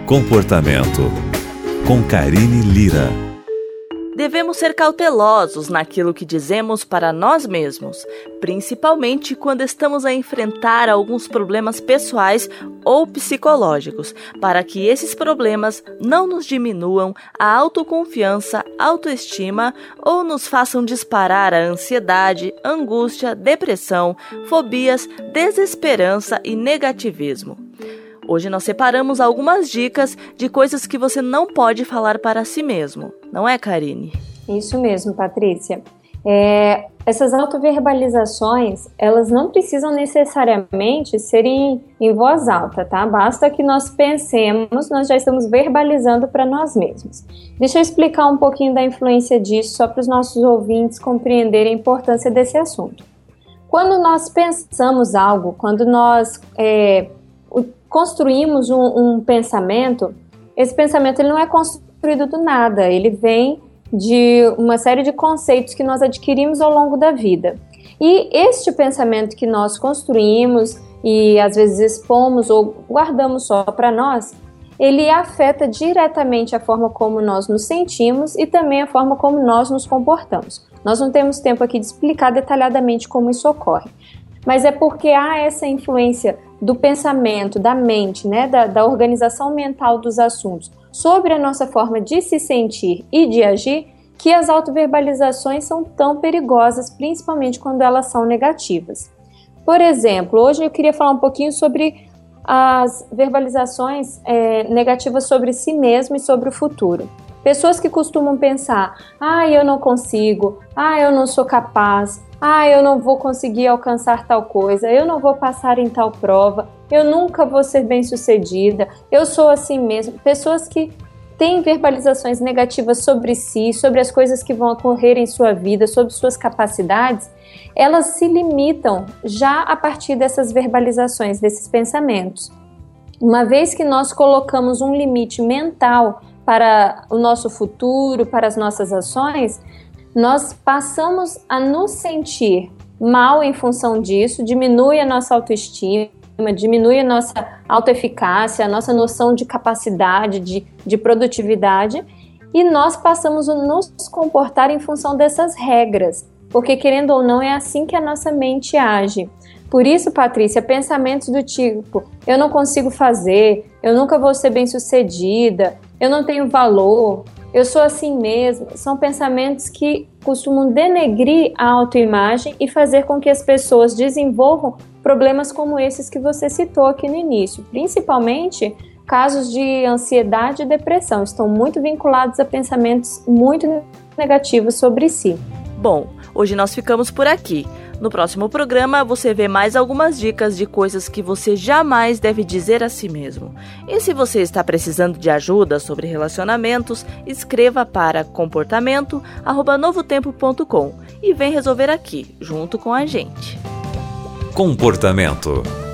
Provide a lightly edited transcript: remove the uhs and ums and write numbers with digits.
Comportamento, com Karine Lira. Devemos ser cautelosos naquilo que dizemos para nós mesmos, principalmente quando estamos a enfrentar alguns problemas pessoais ou psicológicos, para que esses problemas não nos diminuam a autoconfiança, autoestima ou nos façam disparar a ansiedade, angústia, depressão, fobias, desesperança e negativismo. Hoje nós separamos algumas dicas de coisas que você não pode falar para si mesmo. Não é, Karine? Isso mesmo, Patrícia. Essas autoverbalizações, elas não precisam necessariamente serem em voz alta, tá? Basta que nós pensemos, nós já estamos verbalizando para nós mesmos. Deixa eu explicar um pouquinho da influência disso, só para os nossos ouvintes compreenderem a importância desse assunto. Quando nós pensamos algo, quando nós construímos um pensamento, esse pensamento ele não é construído do nada, ele vem de uma série de conceitos que nós adquirimos ao longo da vida. E este pensamento que nós construímos e às vezes expomos ou guardamos só para nós, ele afeta diretamente a forma como nós nos sentimos e também a forma como nós nos comportamos. Nós não temos tempo aqui de explicar detalhadamente como isso ocorre, mas é porque há essa influência do pensamento, da mente, né, da organização mental dos assuntos sobre a nossa forma de se sentir e de agir, que as autoverbalizações são tão perigosas, principalmente quando elas são negativas. Por exemplo, hoje eu queria falar um pouquinho sobre as verbalizações negativas sobre si mesmo e sobre o futuro. Pessoas que costumam pensar, eu não consigo, eu não sou capaz, eu não vou conseguir alcançar tal coisa, eu não vou passar em tal prova, eu nunca vou ser bem-sucedida, eu sou assim mesmo. Pessoas que têm verbalizações negativas sobre si, sobre as coisas que vão ocorrer em sua vida, sobre suas capacidades, elas se limitam já a partir dessas verbalizações, desses pensamentos. Uma vez que nós colocamos um limite mental para o nosso futuro, para as nossas ações, nós passamos a nos sentir mal em função disso, diminui a nossa autoestima, diminui a nossa autoeficácia, a nossa noção de capacidade, de produtividade, e nós passamos a nos comportar em função dessas regras, porque querendo ou não é assim que a nossa mente age. Por isso, Patrícia, pensamentos do tipo, eu não consigo fazer, eu nunca vou ser bem-sucedida, eu não tenho valor, eu sou assim mesmo, são pensamentos que costumam denegrir a autoimagem e fazer com que as pessoas desenvolvam problemas como esses que você citou aqui no início. Principalmente casos de ansiedade e depressão, estão muito vinculados a pensamentos muito negativos sobre si. Bom, hoje nós ficamos por aqui. No próximo programa, você vê mais algumas dicas de coisas que você jamais deve dizer a si mesmo. E se você está precisando de ajuda sobre relacionamentos, escreva para comportamento@novotempo.com e vem resolver aqui, junto com a gente. Comportamento.